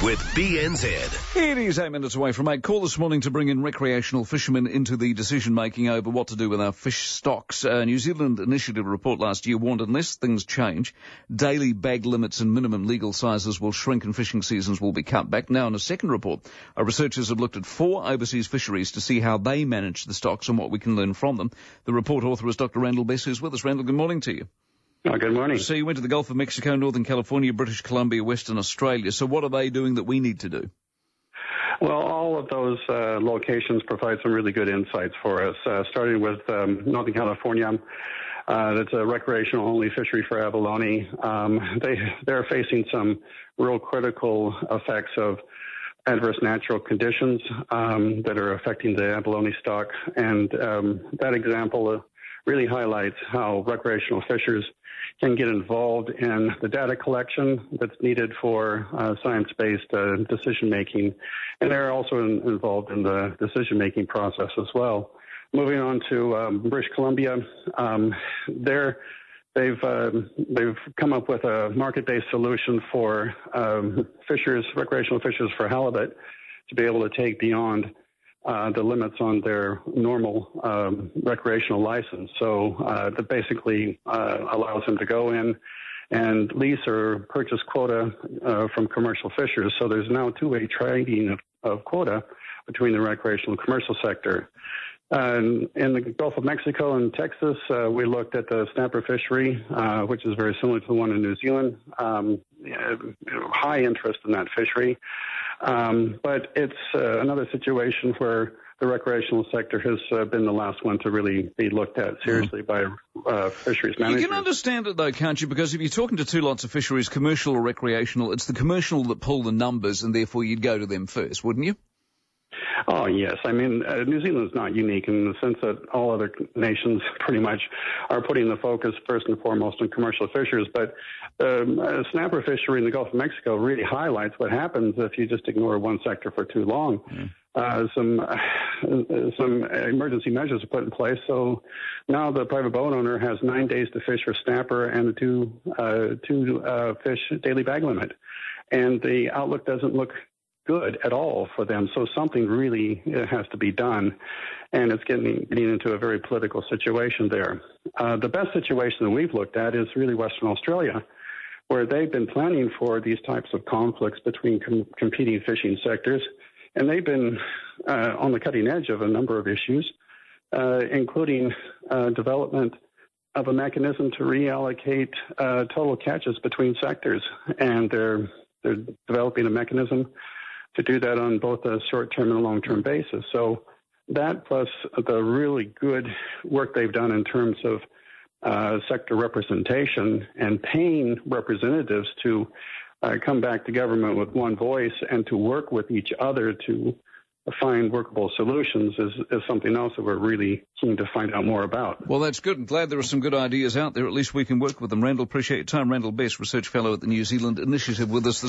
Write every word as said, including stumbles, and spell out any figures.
with B N Z. It is eight minutes away from eight. Call this morning to bring in recreational fishermen into the decision-making over what to do with our fish stocks. A New Zealand Initiative report last year warned unless things change, daily bag limits and minimum legal sizes will shrink and fishing seasons will be cut back. Now, in a second report, our researchers have looked at four overseas fisheries to see how they manage the stocks and what we can learn from them. The report author is Doctor Randall Bess, who's with us. Randall, good morning to you. Oh, good morning. So you went to the Gulf of Mexico, Northern California, British Columbia, Western Australia. So what are they doing that we need to do? Well, all of those uh, locations provide some really good insights for us, uh, starting with um, Northern California. Uh, that's a recreational-only fishery for abalone. Um, they, they're facing some real critical effects of adverse natural conditions um, that are affecting the abalone stock. And um, that example uh, really highlights how recreational fishers can get involved in the data collection that's needed for uh, science-based uh, decision-making. And they're also in, involved in the decision-making process as well. Moving on to um, British Columbia, um, they're, they've, uh, they've come up with a market-based solution for um, fishers, recreational fishers for halibut to be able to take beyond Uh, the limits on their normal um, recreational license. So uh, that basically uh, allows them to go in and lease or purchase quota uh, from commercial fishers. So there's now two-way trading of, of quota between the recreational and commercial sector. Uh, in the Gulf of Mexico and Texas, uh, we looked at the snapper fishery, uh, which is very similar to the one in New Zealand. Um, yeah, high interest in that fishery. Um, but it's uh, another situation where the recreational sector has uh, been the last one to really be looked at seriously by uh, fisheries managers. You can understand it, though, can't you? Because if you're talking to two lots of fisheries, commercial or recreational, it's the commercial that pull the numbers, and therefore you'd go to them first, wouldn't you? Oh, yes. I mean, uh, New Zealand is not unique in the sense that all other nations pretty much are putting the focus first and foremost on commercial fishers. But um, a snapper fishery in the Gulf of Mexico really highlights what happens if you just ignore one sector for too long. Mm. Uh, some uh, some emergency measures are put in place. So now the private boat owner has nine days to fish for snapper and a two, uh, two uh, fish daily bag limit. And the outlook doesn't look good at all for them. So something really has to be done, and it's getting, getting into a very political situation there. Uh, the best situation that we've looked at is really Western Australia, where they've been planning for these types of conflicts between com- competing fishing sectors, and they've been uh, on the cutting edge of a number of issues, uh, including uh, development of a mechanism to reallocate uh, total catches between sectors, and they're they're developing a mechanism to do that on both a short-term and a long-term basis. So that plus the really good work they've done in terms of uh, sector representation and paying representatives to uh, come back to government with one voice and to work with each other to find workable solutions is, is something else that we're really keen to find out more about. Well, that's good. I'm glad there are some good ideas out there. At least we can work with them. Randall, appreciate your time. Randall Bess, Research Fellow at the New Zealand Initiative, with us this